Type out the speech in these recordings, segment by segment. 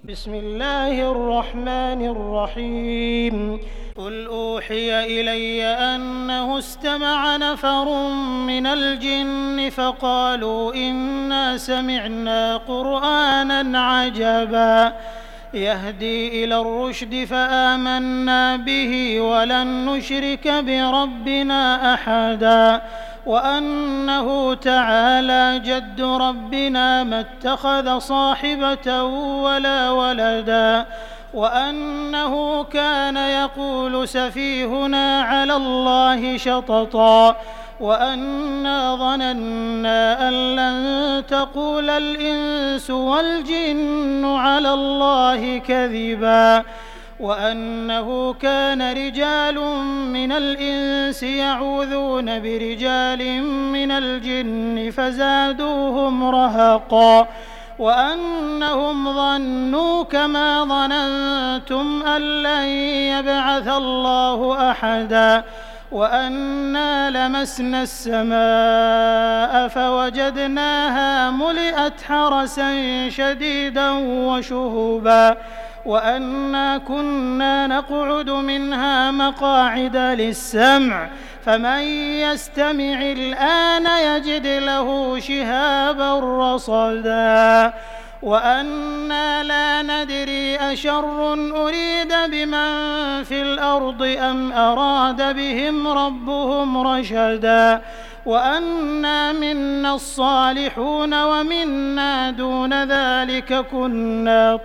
بسم الله الرحمن الرحيم قل أوحي إلي أنه استمع نفر من الجن فقالوا إنا سمعنا قرآنا عجبا يهدي إلى الرشد فآمنا به ولن نشرك بربنا أحدا وأنه تعالى جد ربنا ما اتخذ صاحبة ولا ولدا وأنه كان يقول سفيهنا على الله شططا وأنا ظننا أن لن تقول الإنس والجن على الله كذبا وأنه كان رجال من الإنس يعوذون برجال من الجن فزادوهم رهقا وأنهم ظنوا كما ظننتم أن لن يبعث الله أحدا وأنا لمسنا السماء فوجدناها ملئت حرسا شديدا وشهبا وأنا كنا نقعد منها مقاعد للسمع فمن يستمع الآن يجد له شهابا رصدا وأنا لا ندري أشر أريد بمن في الأرض أم أراد بهم ربهم رشدا وأنا منا الصالحون ومنا دون ذلك كنا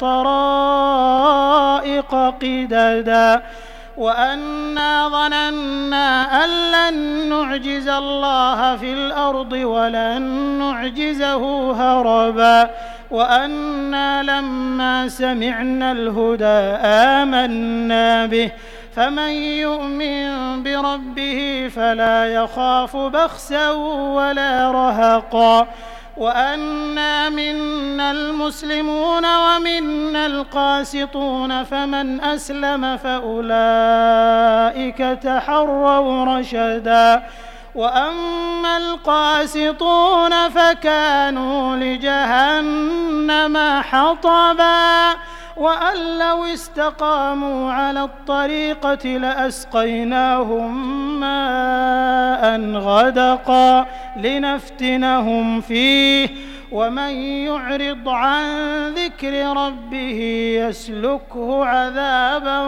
طرائق قددا وأنا ظننا أن لن نعجز الله في الأرض ولن نعجزه هربا وأنا لما سمعنا الهدى آمنا به فمن يؤمن بربه فلا يخاف بخسا ولا رهقا وأنا منا المسلمون ومنا القاسطون فمن أسلم فأولئك تحروا رشدا وأما القاسطون فكانوا لجهنم حطبا وأن لو استقاموا على الطريقة لأسقيناهم ماء غدقا لنفتنهم فيه ومن يعرض عن ذكر ربه يسلكه عذابا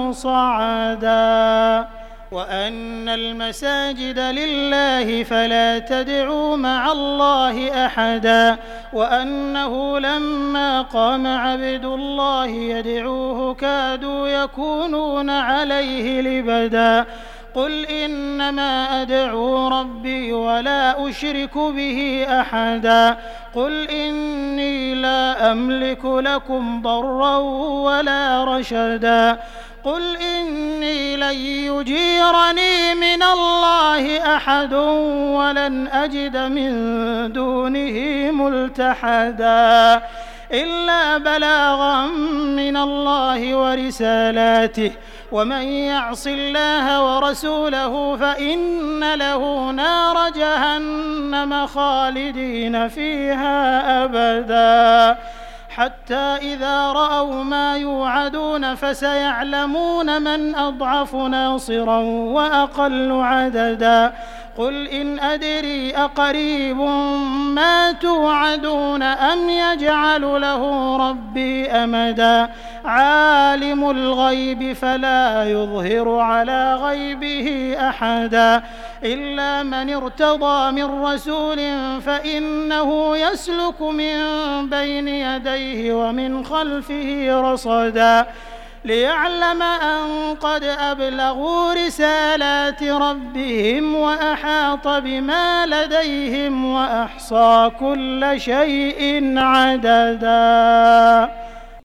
صعدا وأن المساجد لله فلا تدعوا مع الله أحدا وأنه لما قام عبد الله يدعوه كادوا يكونون عليه لبدا قل إنما أدعو ربي ولا أشرك به أحدا قل إني لا أملك لكم ضرا ولا رشدا قل إني لن يجيرني من الله أحد ولن أجد من دونه ملتحدا إلا بلاغا من الله ورسالاته ومن يعص الله ورسوله فإن له نار جهنم خالدين فيها أبدا حتى إذا رأوا ما يوعدون فسيعلمون من أضعف ناصرا وأقل عددا قل إن أدري أقريب ما توعدون أم يجعل له ربي أمدا عالم الغيب فلا يظهر على غيبه أحدا إلا من ارتضى من رسول فإنه يسلك من بين يديه ومن خلفه رصدا ليعلم أن قد أبلغوا رسالات ربهم وأحاط بما لديهم وأحصى كل شيء عددا